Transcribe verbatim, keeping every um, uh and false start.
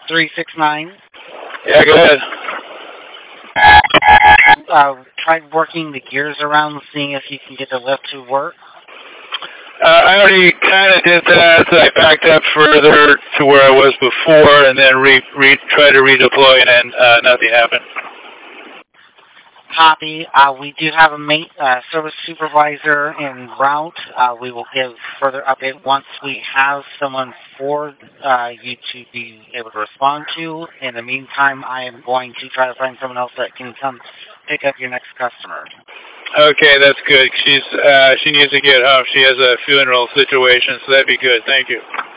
three six nine. Yeah, go ahead. Uh, try working the gears around, seeing if you can get the lift to work. Uh, I already kind of did that. So I backed up further to where I was before, and then re, re tried to redeploy, and then uh, nothing happened. Copy. Uh, we do have a mate, uh, service supervisor en route. Uh, we will give further update once we have someone for uh, you to be able to respond to. In the meantime, I am going to try to find someone else that can come pick up your next customer. Okay, that's good. She's uh, she needs to get home. She has a funeral situation, so that'd be good. Thank you.